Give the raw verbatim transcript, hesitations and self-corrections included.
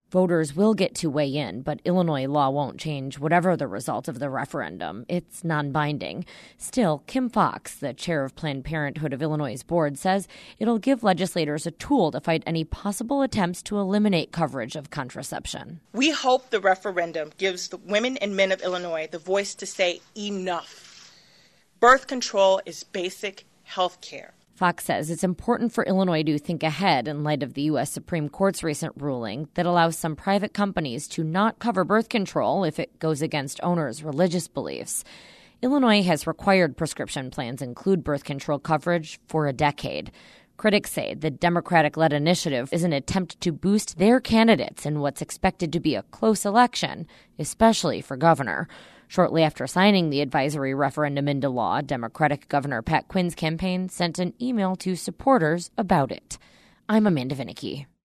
Voters will get to weigh in, but Illinois law won't change whatever the result of the referendum. It's non-binding. Still, Kim Fox, the chair of Planned Parenthood of Illinois' board, says it'll give legislators a tool to fight any possible attempts to eliminate coverage of contraception. We hope the referendum gives the women and men of Illinois the voice to say enough. Birth control is basic health care. Fox says it's important for Illinois to think ahead in light of the U S Supreme Court's recent ruling that allows some private companies to not cover birth control if it goes against owners' religious beliefs. Illinois has required prescription plans include birth control coverage for a decade. Critics say the Democratic-led initiative is an attempt to boost their candidates in what's expected to be a close election, especially for governor. Shortly after signing the advisory referendum into law, Democratic Governor Pat Quinn's campaign sent an email to supporters about it. I'm Amanda Vinicky.